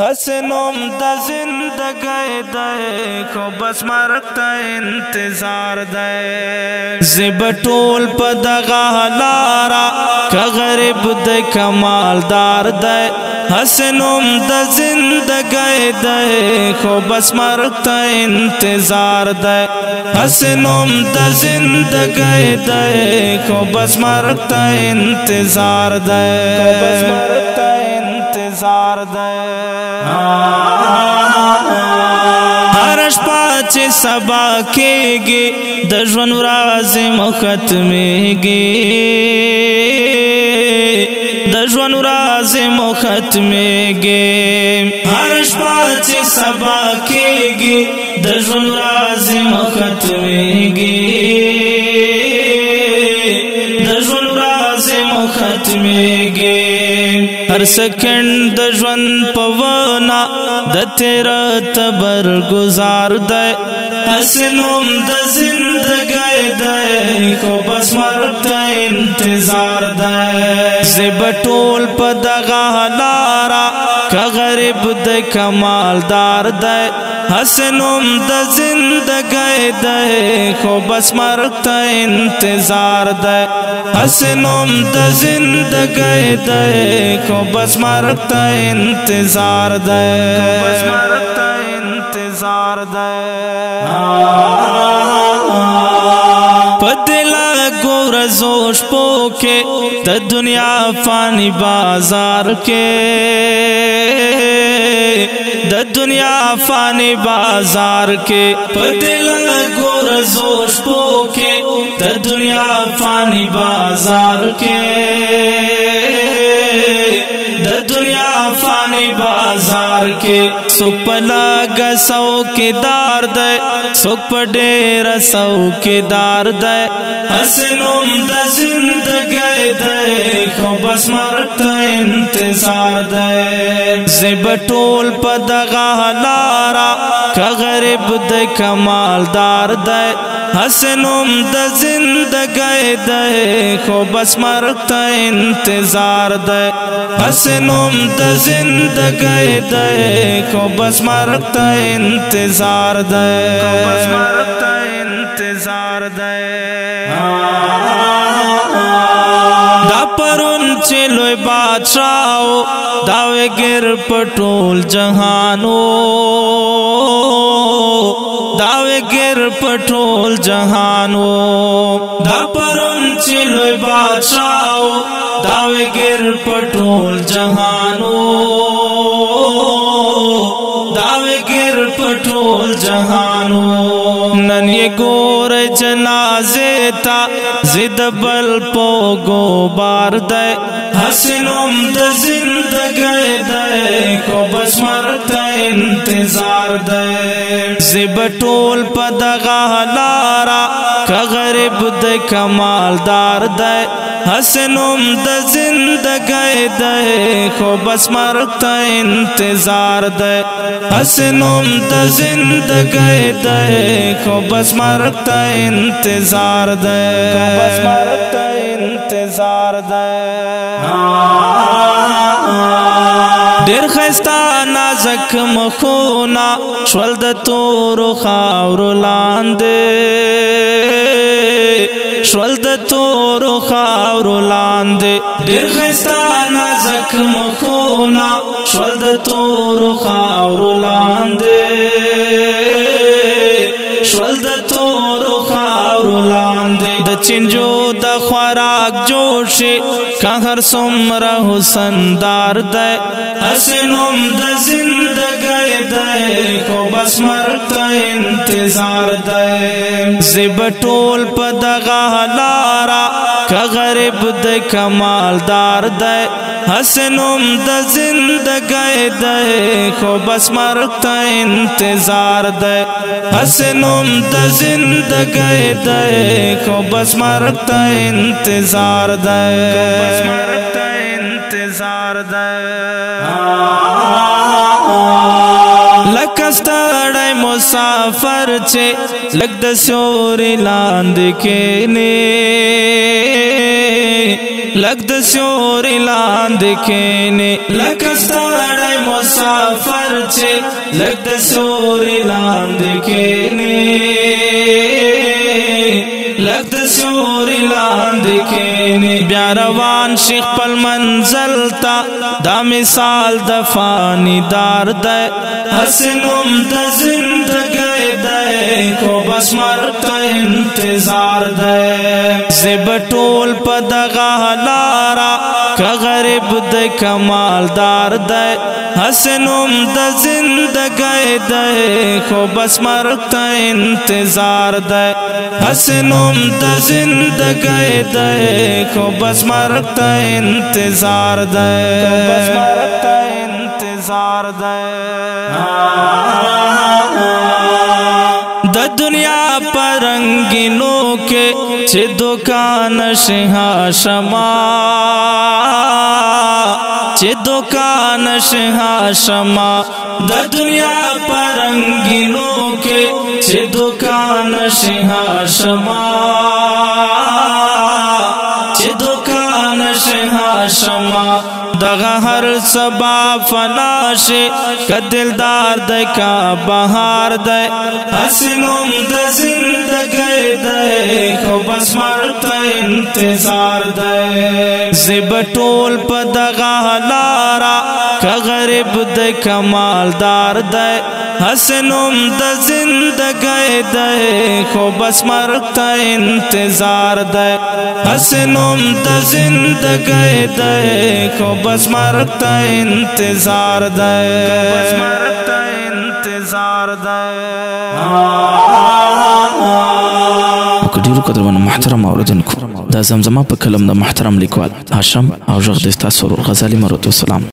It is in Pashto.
حسنم د زندگی دے خو بس مرگ تا انتظار دے زب ټول په دغه لارا که غریب د کمالدار دے حسنم د زندگی دے خو بس مرگ تا انتظار دے حسنم د زندگی دے خو بس مرگ تا انتظار دے انتظار دے ہر شپه چې سبا کېږي د ژوند ورځې مو ختمېږي د ژوند ورځې مو ختمېږي هر شپه چې سبا کېږي د ژوند ورځې مو ختمېږي د ژوند ورځې مو ختمېږي ہر سکنڈ د ژوند په ونا د تیرا تبر گزار دے حسنم د زندگی دے خو بس مرگ تا انتظار دے زب ټول په دغه لارا که غریب د کمالدار دے حسنم د زندگی دے خو بس مرگ تا انتظار دے حسنم د زندگی دے خو بس مرگ تا انتظار دے بس مرگ تا انتظار دے پدلا گورزو شپو کے د دنیا فانی بازار کے د دنیا فانی بازار کے پدلا گورزو شپو کے د دنیا فانی بازار کے د دنیا فانی بازار کے سوک پلا گا سوکیدار دے سوک پا ڈیر سوکیدار دے حسنم د زندگی دے خو بس مرگ تا انتظار دے زب ټول پا دغه لارا که غریب د کمالدار دے حسنم د زندگی دے خو بس مرگ تا انتظار دے حسنم د زندگی دے خو بس مرگ تا انتظار دے بس مرگ تا انتظار دے دا پرون چې لوی بادشاہو داوے گر پټول جهانو داوے گر پټول جهانو دا پرون چې لوی بادشاہو داوے گر پټول جهانو داوے گر پټول جهانو نن یہ گور جنازے تا زد بل پو گوبار دے حسنم د زندگی دے کو بس مرگ تا انتظار دے زب ټول په دغه لارا که غریب د کمالدار دے حسنم د زندگی دے خو بس مرگ تا انتظار دے حسنم د زندگی دے خو بس مرگ تا انتظار دے بس مرگ تا انتظار دے ډیر خستا نازک مخونا شول د تورو خاورو لاندې شول د تورو خاورو لاندې ډیر خستا نازک مخونا شول د تورو خاورو لاندې شول د تورو خاورو لاندې د چنجو د خوراک جوړ شي که هر څومره حسندار دی حسنم د زندگی دی خو بس مرگ تا انتظار دی زب ټول په دغه لارا که غریب د کمالدار دی حسنم د زندگی دی خو بس مرگ تا انتظار دی حسنم د زندگی دی خو بس مرگ تا انتظار دی بس مرگ تا انتظار دی لکستړی مسافر چې لږ د سیوري لاندې کښېني لگ د سیوري لاندې کینې لکه ستړی مسافر چې لگ د سیوري لاندې کینې لگ د سیوري لاندې کینې بیا روان شي خپل منزل ته دا مثال د فانی دار دی هسې نوم د زندګۍ دی خو بس مرګ ته انتظار دی زه به ټول په دغه لاره که غریب دی که مالدار دی هسې نوم د زندګۍ دی خو بس مرګ ته انتظار دی هسې نوم د زندګۍ دی خو بس مرګ ته انتظار دی د دنیا پرنګینو کې چې دکان شها شما چې دکان شها شما د دنیا پرنګینو کې چې دکان شها شما چې دکان شها شما دغه هر سبا فناشي که دلدار دی که بهار دی هسې نوم د زندګۍ دی خو بس مرګ ته انتظار دی زه به ټول په دغه لاره که غریب دی که مالدار دی هسې نوم د زندګۍ دی خو بس مرګ ته انتظار دی هسې نوم د زندګۍ دی خو بس مرګ ته انتظار دی ډیرو قدرمنو محترم اوریدونکو دا زمزمه په کلم د محترم لیکوال هاشم او غږ د استاد سرور غزالي مرود والسلام